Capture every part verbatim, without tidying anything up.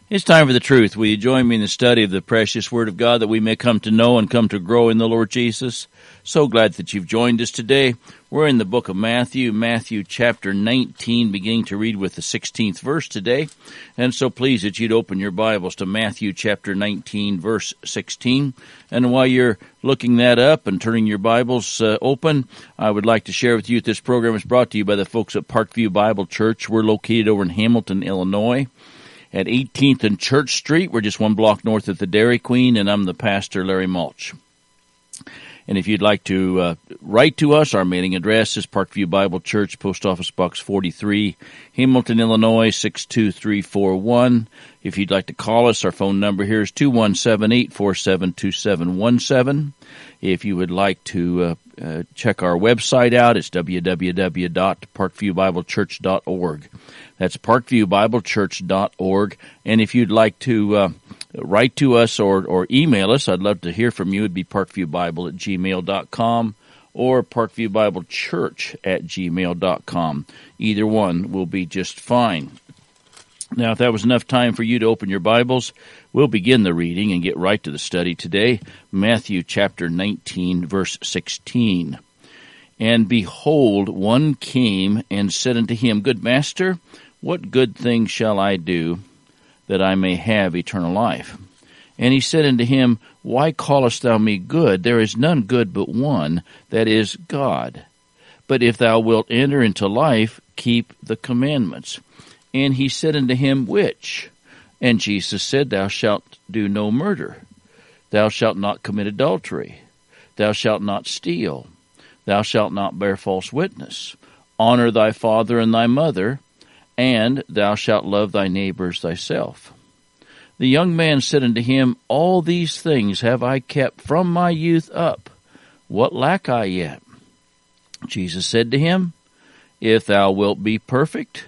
It's time for the truth. Will you join me in the study of the precious Word of God that we may come to know and come to grow in the Lord Jesus? So glad that you've joined us today. We're in the book of Matthew, Matthew chapter nineteen, beginning to read with the sixteenth verse today. And so please that you'd open your Bibles to Matthew chapter nineteen, verse sixteen. And while you're looking that up and turning your Bibles uh, open, I would like to share with you that this program is brought to you by the folks at Parkview Bible Church. We're located over in Hamilton, Illinois, at eighteenth and Church Street. We're just one block north of the Dairy Queen, and I'm the pastor, Larry Mulch. And if you'd like to uh, write to us, our mailing address is Parkview Bible Church, Post Office Box forty-three, Hamilton, Illinois, six two three four one. If you'd like to call us, our phone number here is two one seven, eight four seven, two seven one seven. If you would like to uh, uh, check our website out, it's w w w dot parkview bible church dot org. That's parkview bible church dot org. And if you'd like to uh, write to us or, or email us, I'd love to hear from you. It'd be parkviewbible at gmail dot com or parkviewbiblechurch at gmail dot com. Either one will be just fine. Now, if that was enough time for you to open your Bibles, we'll begin the reading and get right to the study today. Matthew chapter nineteen, verse sixteen. And behold, one came and said unto him, Good master, what good thing shall I do that I may have eternal life? And he said unto him, Why callest thou me good? There is none good but one, that is God. But if thou wilt enter into life, keep the commandments. And he said unto him, Which? And Jesus said, Thou shalt do no murder. Thou shalt not commit adultery. Thou shalt not steal. Thou shalt not bear false witness. Honor thy father and thy mother, and thou shalt love thy neighbor as thyself. The young man said unto him, All these things have I kept from my youth up. What lack I yet? Jesus said to him, If thou wilt be perfect,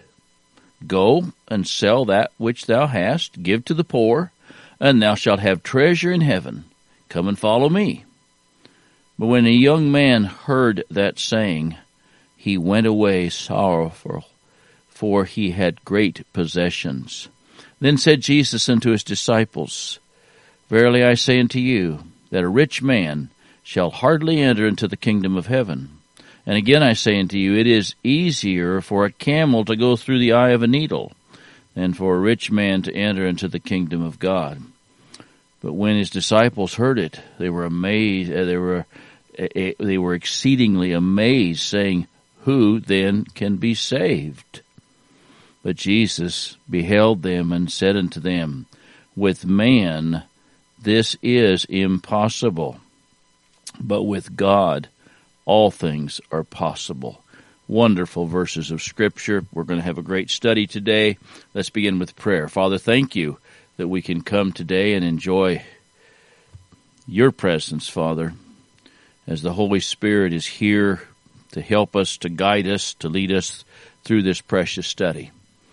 go and sell that which thou hast, give to the poor, and thou shalt have treasure in heaven. Come and follow me. But when the young man heard that saying, he went away sorrowful, for he had great possessions. Then said Jesus unto his disciples, Verily I say unto you, that a rich man shall hardly enter into the kingdom of heaven. And again I say unto you, it is easier for a camel to go through the eye of a needle than for a rich man to enter into the kingdom of God. But when his disciples heard it, they were amazed. They were they were exceedingly amazed, saying, Who then can be saved? But Jesus beheld them and said unto them, With man this is impossible, but with God all things are possible. Wonderful verses of Scripture. We're going to have a great study today. Let's begin with prayer. Father, thank you that we can come today and enjoy your presence, Father, as the Holy Spirit is here to help us, to guide us, to lead us through this precious study.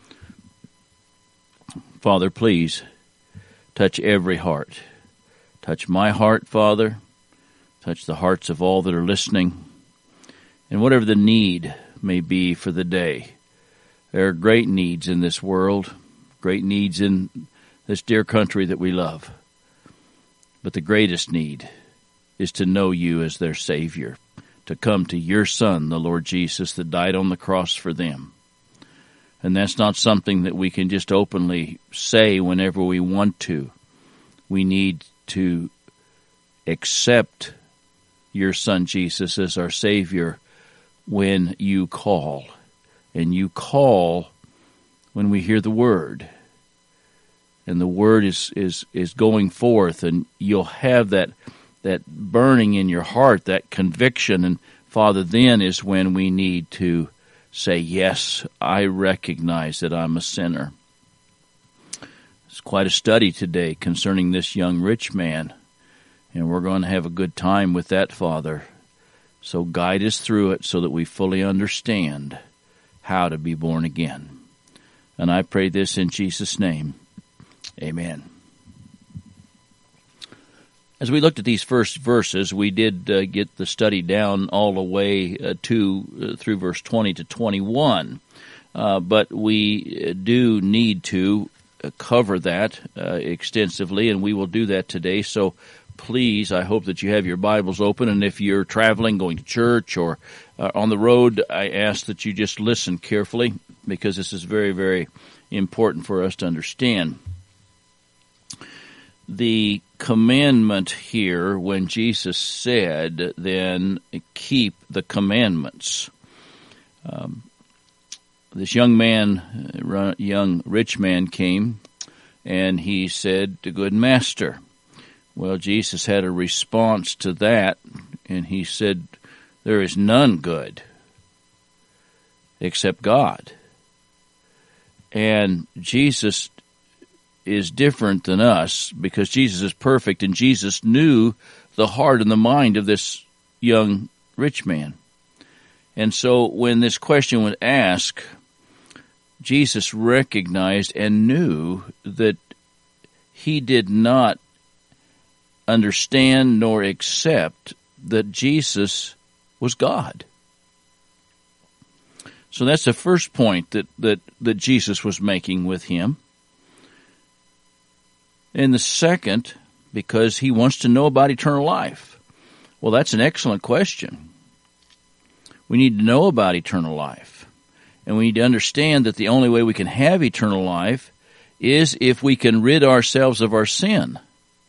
Father, please touch every heart. Touch my heart, Father. Touch the hearts of all that are listening. And whatever the need may be for the day, there are great needs in this world, great needs in this dear country that we love. But the greatest need is to know you as their Savior, to come to your Son, the Lord Jesus, that died on the cross for them. And that's not something that we can just openly say whenever we want to. We need to accept your Son Jesus as our Savior when you call. And you call when we hear the Word. And the Word is, is, is going forth, and you'll have that that burning in your heart, that conviction. And Father, then is when we need to say, yes, I recognize that I'm a sinner. It's quite a study today concerning this young rich man, and we're going to have a good time with that, Father. So guide us through it so that we fully understand how to be born again. And I pray this in Jesus' name. Amen. As we looked at these first verses, we did uh, get the study down all the way uh, to uh, through verse twenty to twenty-one. Uh, but we do need to cover that uh, extensively, and we will do that today. So please, I hope that you have your Bibles open, and if you're traveling, going to church, or uh, on the road, I ask that you just listen carefully, because this is very, very important for us to understand. The commandment here, when Jesus said, then keep the commandments. Um, this young man, young rich man came, and he said, "Good master." Well, Jesus had a response to that, and he said, "There is none good except God." And Jesus is different than us, because Jesus is perfect, and Jesus knew the heart and the mind of this young rich man. And so when this question was asked, Jesus recognized and knew that he did not understand nor accept that Jesus was God. So that's the first point that, that, that Jesus was making with him. And the second, because he wants to know about eternal life. Well, that's an excellent question. We need to know about eternal life. And we need to understand that the only way we can have eternal life is if we can rid ourselves of our sin.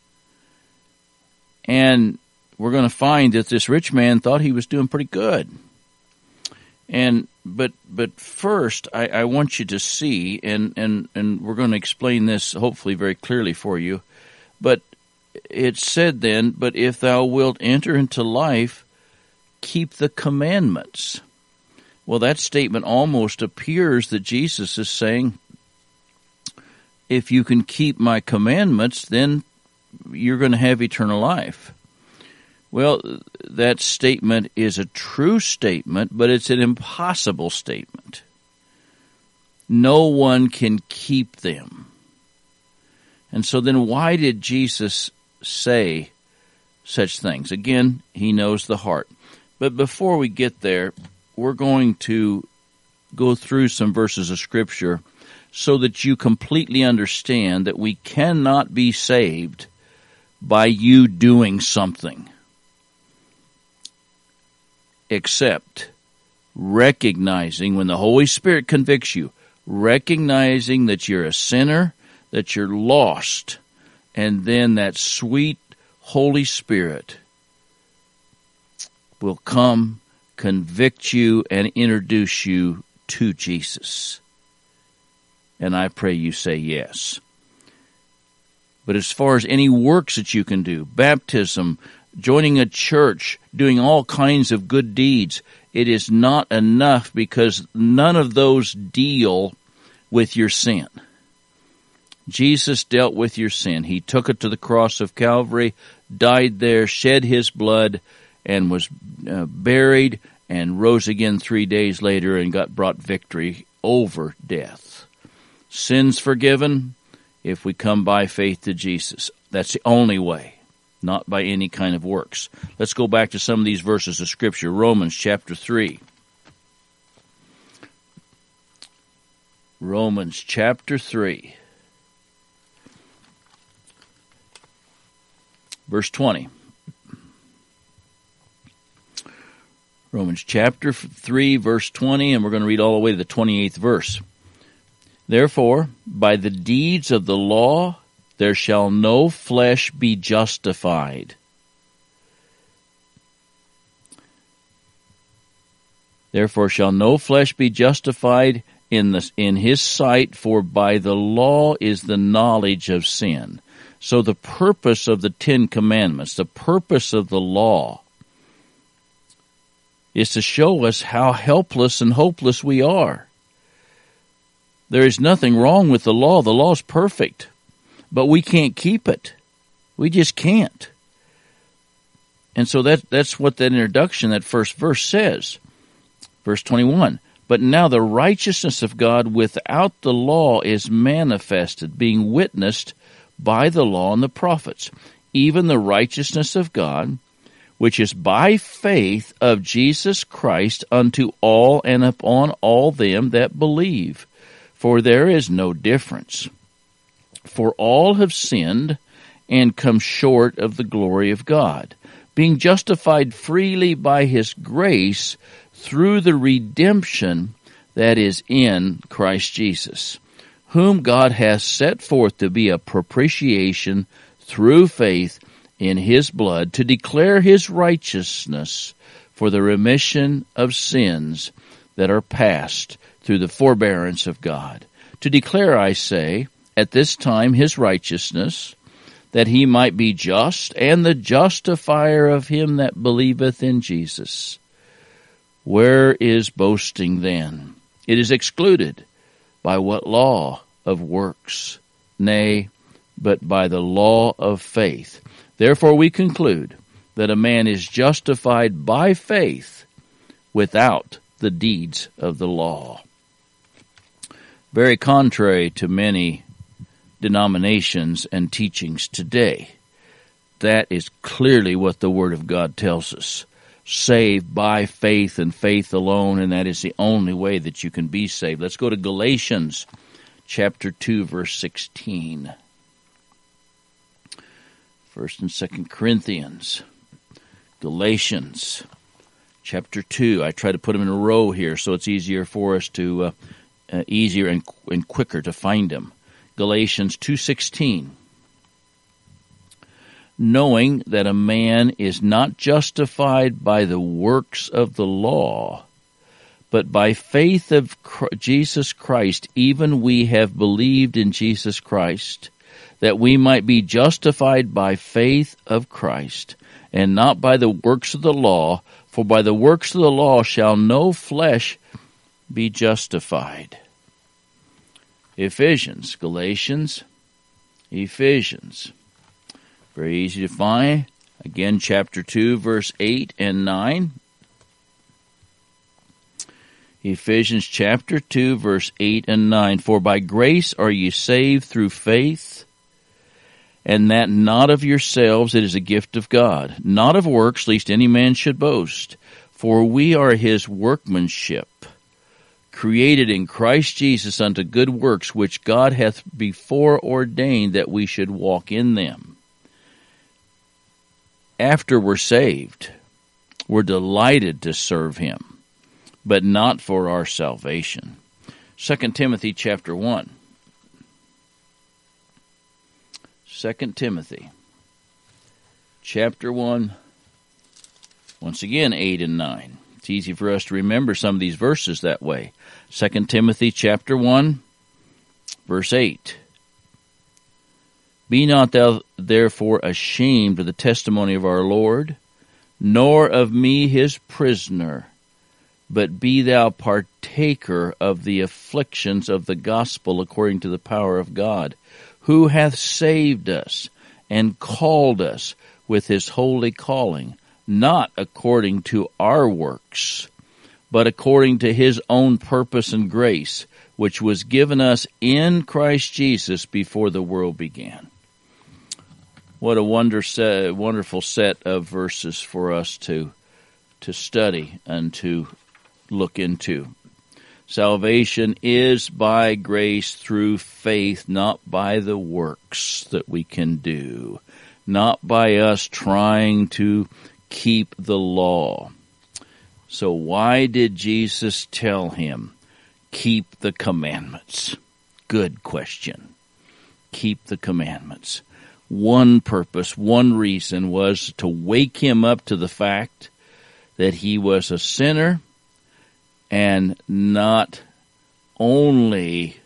And we're going to find that this rich man thought he was doing pretty good. And but but first, I, I want you to see, and, and, and we're going to explain this hopefully very clearly for you, but it said then, "But if thou wilt enter into life, keep the commandments." Well, that statement almost appears that Jesus is saying, if you can keep my commandments, then you're going to have eternal life. Well, that statement is a true statement, but it's an impossible statement. No one can keep them. And so then why did Jesus say such things? Again, he knows the heart. But before we get there, we're going to go through some verses of Scripture so that you completely understand that we cannot be saved by you doing something, except recognizing, when the Holy Spirit convicts you, recognizing that you're a sinner, that you're lost, and then that sweet Holy Spirit will come, convict you, and introduce you to Jesus. And I pray you say yes. But as far as any works that you can do, baptism, joining a church, doing all kinds of good deeds, it is not enough, because none of those deal with your sin. Jesus dealt with your sin. He took it to the cross of Calvary, died there, shed his blood, and was uh, buried, and rose again three days later and got brought victory over death. Sins forgiven if we come by faith to Jesus. That's the only way, not by any kind of works. Let's go back to some of these verses of Scripture. Romans chapter three. Romans chapter three. Verse twenty. Romans chapter three, verse twenty, and we're going to read all the way to the twenty-eighth verse. Therefore, by the deeds of the law, there shall no flesh be justified. Therefore shall no flesh be justified in the, in his sight, for by the law is the knowledge of sin. So the purpose of the Ten Commandments, the purpose of the law, is to show us how helpless and hopeless we are. There is nothing wrong with the law. The law is perfect, but we can't keep it. We just can't. And so that that's what that introduction, that first verse says. Verse twenty-one, but now the righteousness of God without the law is manifested, being witnessed by the law and the prophets, even the righteousness of God, which is by faith of Jesus Christ unto all and upon all them that believe. For there is no difference. For all have sinned and come short of the glory of God, being justified freely by his grace through the redemption that is in Christ Jesus, whom God has set forth to be a propitiation through faith in his blood, to declare his righteousness for the remission of sins that are past through the forbearance of God. To declare, I say, at this time his righteousness, that he might be just and the justifier of him that believeth in Jesus. Where is boasting then? It is excluded. By what law? Of works? Nay, but by the law of faith. Therefore we conclude that a man is justified by faith without the deeds of the law. Very contrary to many denominations and teachings today. That is clearly what the Word of God tells us. Saved by faith and faith alone, and that is the only way that you can be saved. Let's go to Galatians chapter two, verse sixteen. First and Second Corinthians. Galatians chapter two. I try to put them in a row here so it's easier for us to, uh, uh, easier and, and quicker to find them. Galatians two sixteen. Knowing that a man is not justified by the works of the law, but by faith of Jesus Christ, even we have believed in Jesus Christ, that we might be justified by faith of Christ, and not by the works of the law, for by the works of the law shall no flesh be justified. Ephesians, Galatians, Ephesians. Very easy to find. Again, chapter two, verse eight and nine. Ephesians chapter two, verse eight and nine. For by grace are ye saved through faith, and that not of yourselves, it is a gift of God, not of works, lest any man should boast. For we are his workmanship, created in Christ Jesus unto good works, which God hath before ordained that we should walk in them. After we're saved, we're delighted to serve him, but not for our salvation. Second Timothy chapter one. Second Timothy chapter one, once again, eight and nine. It's easy for us to remember some of these verses that way. Second Timothy chapter one, verse eight. Be not thou therefore ashamed of the testimony of our Lord, nor of me his prisoner, but be thou partaker of the afflictions of the gospel according to the power of God, who hath saved us and called us with his holy calling, not according to our works, but according to his own purpose and grace, which was given us in Christ Jesus before the world began. What a wonder set, wonderful set of verses for us to to study and to look into. Salvation is by grace through faith, not by the works that we can do, not by us trying to keep the law. So why did Jesus tell him, keep the commandments? Good question. Keep the commandments. One purpose, one reason was to wake him up to the fact that he was a sinner, and not only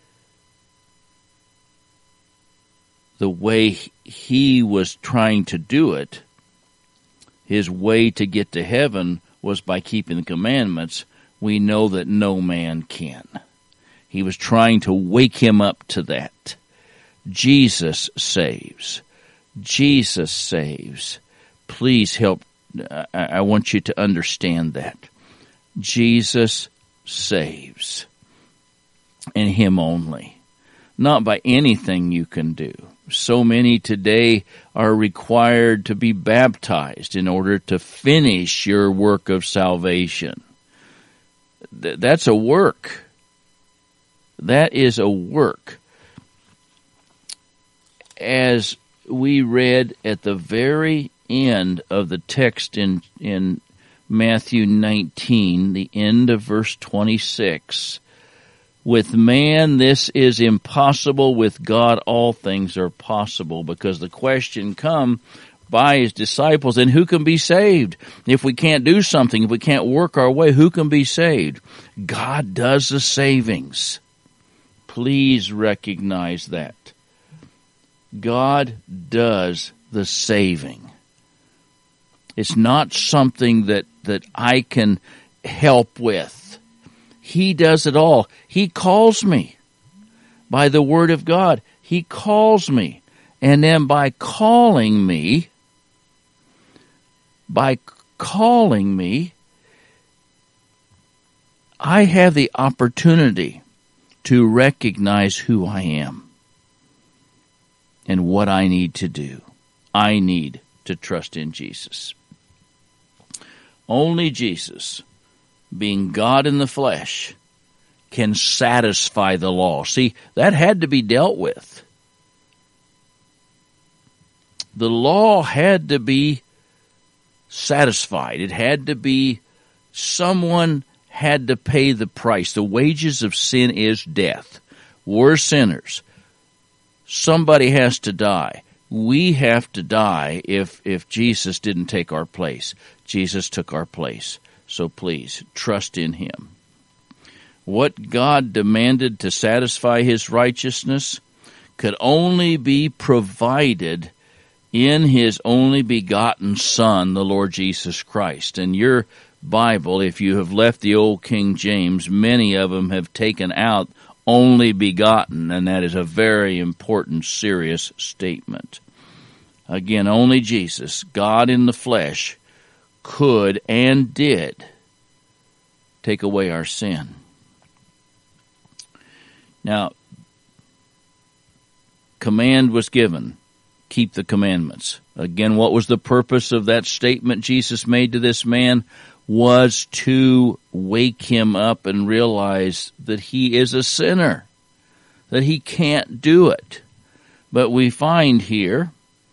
the way he was trying to do it, his way to get to heaven was by keeping the commandments. We know that no man can. He was trying to wake him up to that. Jesus saves. Jesus saves. Please help. I want you to understand that. Jesus saves. And him only. Not by anything you can do. So many today are required to be baptized in order to finish your work of salvation. That's a work. That is a work. as we read at the very end of the text in, in Matthew nineteen, the end of verse twenty-six, with man this is impossible, with God all things are possible, because the question come by his disciples, and who can be saved? If we can't do something, if we can't work our way, who can be saved? God does the savings. Please recognize that. God does the saving. It's not something that, that I can help with. He does it all. He calls me by the word of God. He calls me. And then by calling me, by calling me, I have the opportunity to recognize who I am and what I need to do. I need to trust in Jesus. Only Jesus, being God in the flesh, can satisfy the law. See, that had to be dealt with. The law had to be satisfied. It had to be, someone had to pay the price. The wages of sin is death. We're sinners. Somebody has to die. We have to die if, if Jesus didn't take our place. Jesus took our place. So please, trust in him. What God demanded to satisfy his righteousness could only be provided in his only begotten Son, the Lord Jesus Christ. And your Bible, if you have left the old King James, many of them have taken out only begotten, and that is a very important, serious statement. Again, only Jesus, God in the flesh, could and did take away our sin. Now, command was given. Keep the commandments. Again, what was the purpose of that statement Jesus made to this man? Was to wake him up and realize that he is a sinner, that he can't do it. But we find here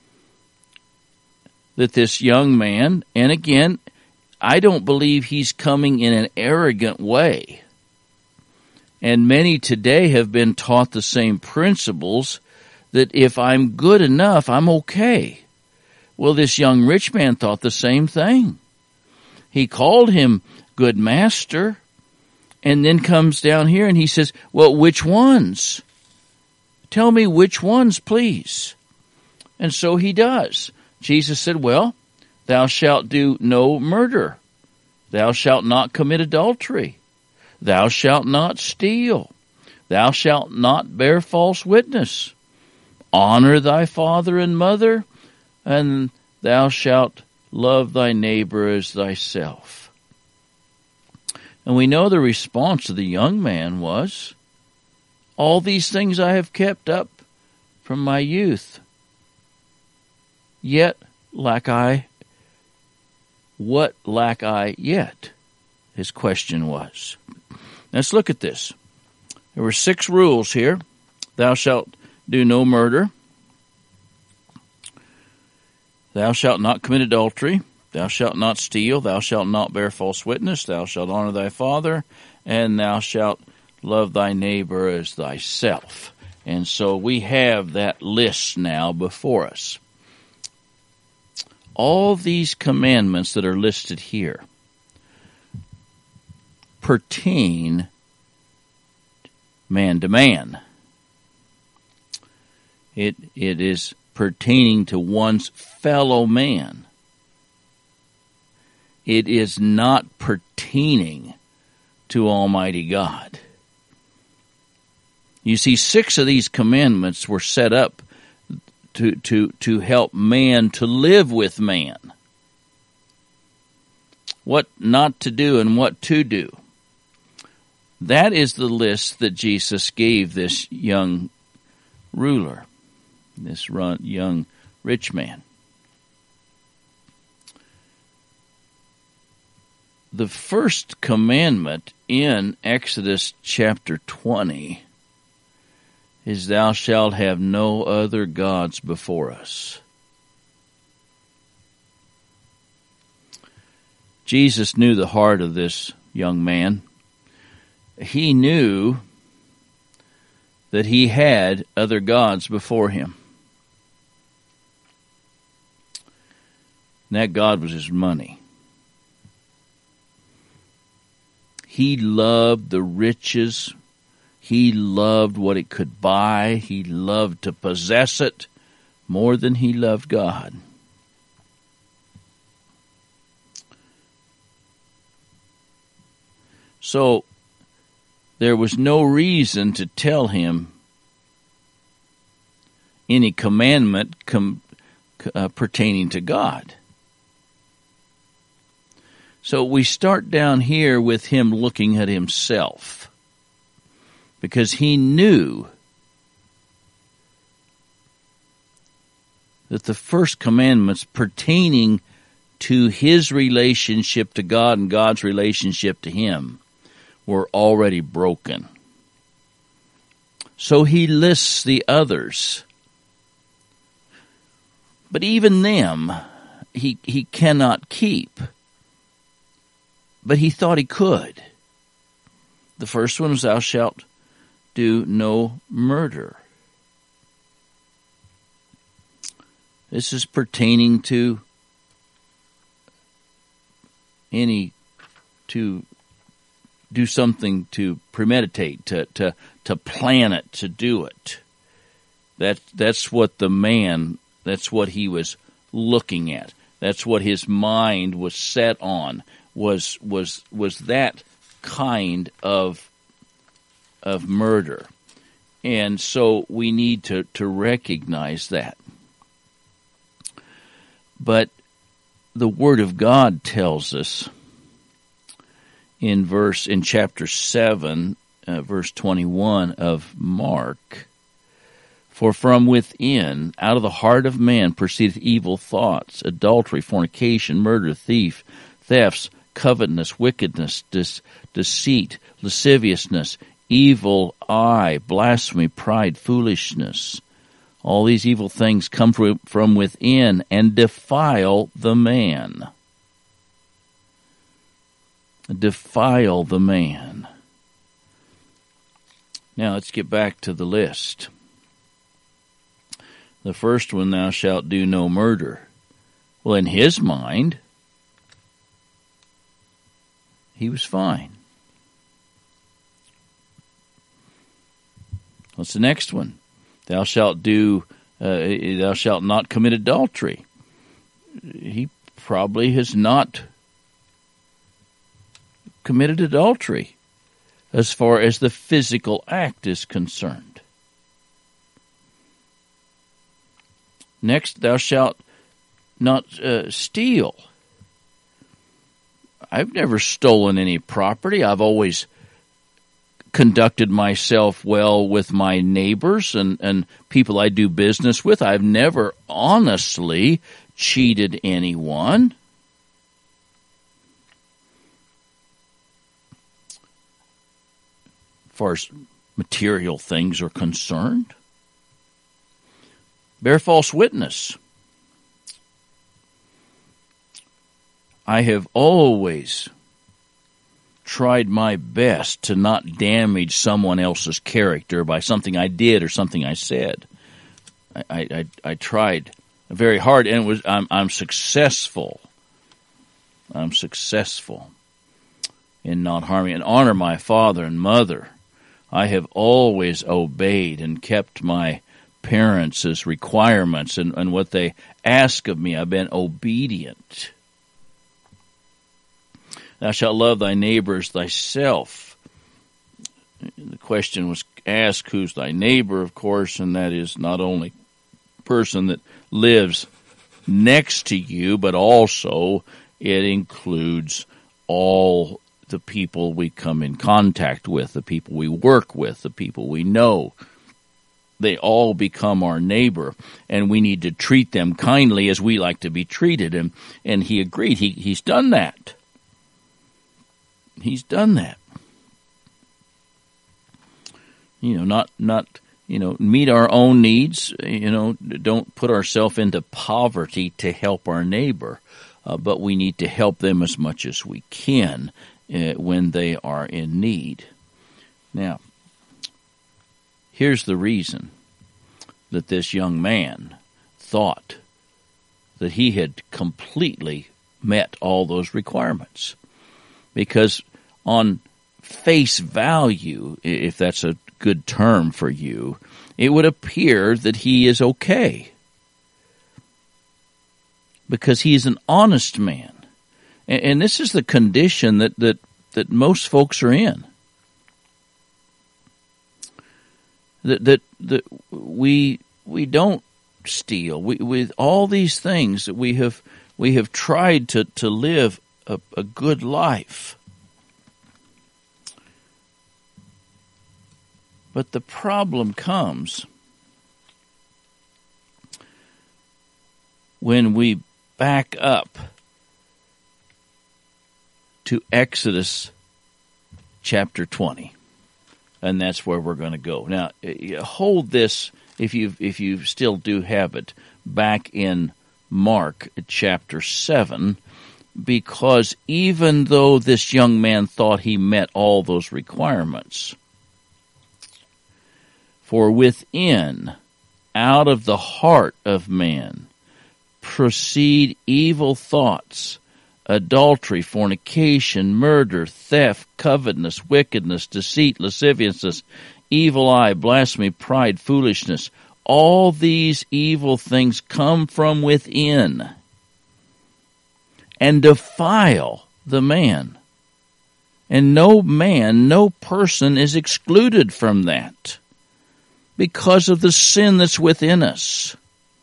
that this young man, and again, I don't believe he's coming in an arrogant way. And many today have been taught the same principles, that if I'm good enough, I'm okay. Well, this young rich man thought the same thing. He called him good master, and then comes down here and he says, well, which ones? Tell me which ones, please. And so he does. Jesus said, well, thou shalt do no murder. Thou shalt not commit adultery. Thou shalt not steal. Thou shalt not bear false witness. Honor thy father and mother, and thou shalt love thy neighbor as thyself. And we know the response of the young man was, all these things I have kept up from my youth. Yet lack I, what lack I yet? His question was. Let's look at this. There were six rules here. Thou shalt do no murder. Thou shalt not commit adultery. Thou shalt not steal. Thou shalt not bear false witness. Thou shalt honor thy father. And thou shalt love thy neighbor as thyself. And so we have that list now before us. All these commandments that are listed here pertain man to man. It it is pertaining to one's fellow man. It is not pertaining to Almighty God. You see, six of these commandments were set up to to to help man to live with man. What not to do and what to do. That is the list that Jesus gave this young ruler, this young rich man. The first commandment in Exodus chapter twenty is thou shalt have no other gods before us. Jesus knew the heart of this young man. He knew that he had other gods before him. And that God was his money. He loved the riches. He loved what it could buy. He loved to possess it more than he loved God. So there was no reason to tell him any commandment com, uh, pertaining to God. So we start down here with him looking at himself, because he knew that the first commandments pertaining to his relationship to God and God's relationship to him were already broken. So he lists the others. But even them, he, he cannot keep. But he thought he could. The first one was, thou shalt do no murder. This is pertaining to any, to do something, to premeditate, to, to, to plan it, to do it. That, that's what the man, that's what he was looking at. That's what his mind was set on, was, was, was that kind of, of murder. And so we need to, to recognize that. But the Word of God tells us in verse, in chapter seven, uh, verse twenty-one of Mark, for from within, out of the heart of man, proceedeth evil thoughts, adultery, fornication, murder, thief, thefts, covetousness, wickedness, dis- deceit, lasciviousness, evil eye, blasphemy, pride, foolishness. All these evil things come from within and defile the man. Defile the man. Now let's get back to the list. The first one, thou shalt do no murder. Well, in his mind, he was fine. What's the next one? Thou shalt do, uh, thou shalt not commit adultery. He probably has not committed adultery as far as the physical act is concerned. Next, thou shalt not uh, steal. I've never stolen any property. I've always conducted myself well with my neighbors and, and people I do business with. I've never honestly cheated anyone. As far as material things are concerned. Bear false witness. I have always tried my best to not damage someone else's character by something I did or something I said. I, I, I tried very hard, and it was I'm, I'm successful. I'm successful in not harming and honor my father and mother. I have always obeyed and kept my parents' requirements and, and what they ask of me. I've been obedient. Thou shalt love thy neighbor as thyself. The question was asked, who's thy neighbor, of course, and that is not only the person that lives next to you, but also it includes all the people we come in contact with, the people we work with, the people we know. They all become our neighbor, and we need to treat them kindly as we like to be treated. And, and he agreed. He, he's done that. He's done that. You know, not not you know, meet our own needs. You know, don't put ourselves into poverty to help our neighbor, uh, but we need to help them as much as we can uh, when they are in need. Now, here's the reason that this young man thought that he had completely met all those requirements. Because on face value, if that's a good term for you, it would appear that he is okay. Because he is an honest man. And, and this is the condition that, that, that most folks are in. That, that, that we, we don't steal. We, with all these things that we have, we have tried to, to live a, a good life. But the problem comes when we back up to Exodus chapter twenty. And that's where we're going to go. Now, hold this, if you if you still do have it, back in Mark chapter seven, because even though this young man thought he met all those requirements, for within, out of the heart of man, proceed evil thoughts, adultery, fornication, murder, theft, covetousness, wickedness, deceit, lasciviousness, evil eye, blasphemy, pride, foolishness. All these evil things come from within and defile the man. And no man, no person is excluded from that because of the sin that's within us.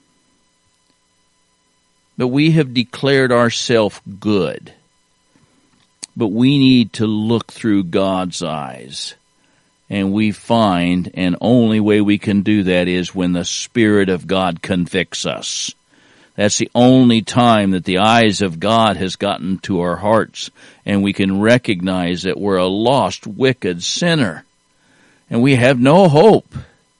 But we have declared ourselves good. But we need to look through God's eyes. And we find, and only way we can do that is when the Spirit of God convicts us. That's the only time that the eyes of God has gotten to our hearts, and we can recognize that we're a lost, wicked sinner. And we have no hope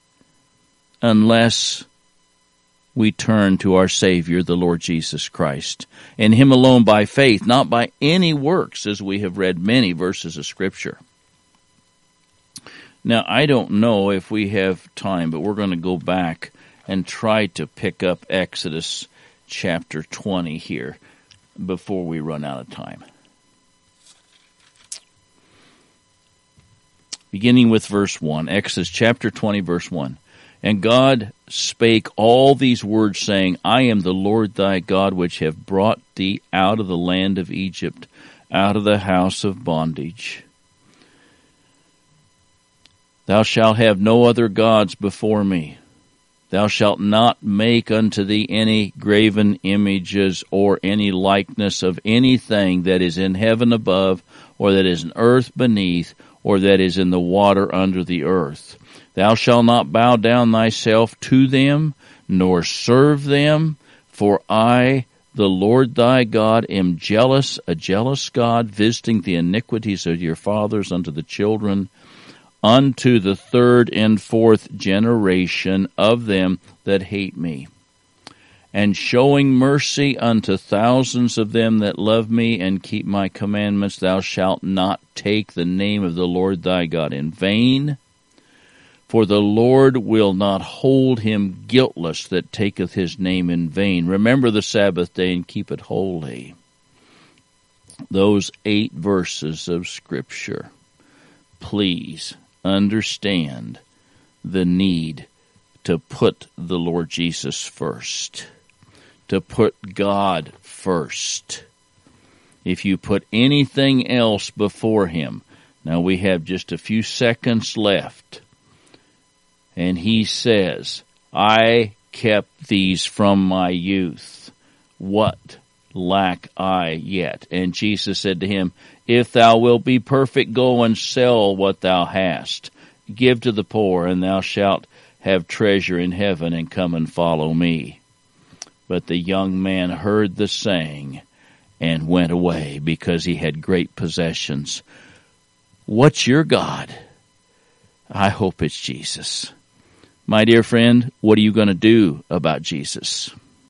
unless we turn to our Savior, the Lord Jesus Christ, and Him alone by faith, not by any works, as we have read many verses of Scripture. Now, I don't know if we have time, but we're going to go back and try to pick up Exodus chapter twenty here before we run out of time. Beginning with verse one, Exodus chapter twenty, verse one. And God spake all these words, saying, I am the Lord thy God, which have brought thee out of the land of Egypt, out of the house of bondage. Thou shalt have no other gods before me. Thou shalt not make unto thee any graven images or any likeness of anything that is in heaven above, or that is in earth beneath, or that is in the water under the earth. Thou shalt not bow down thyself to them, nor serve them, for I, the Lord thy God, am jealous, a jealous God, visiting the iniquities of your fathers unto the children, unto the third and fourth generation of them that hate me, and showing mercy unto thousands of them that love me and keep my commandments. Thou shalt not take the name of the Lord thy God in vain, for the Lord will not hold him guiltless that taketh his name in vain. Remember the Sabbath day and keep it holy. Those eight verses of Scripture, please understand the need to put the Lord Jesus first, to put God first. If you put anything else before Him, now we have just a few seconds left, and He says, I kept these from my youth. What lack I yet? And Jesus said to him, if thou wilt be perfect, go and sell what thou hast. Give to the poor, and thou shalt have treasure in heaven, and come and follow me. But the young man heard the saying and went away, because he had great possessions. What's your God? I hope it's Jesus. My dear friend, what are you going to do about Jesus?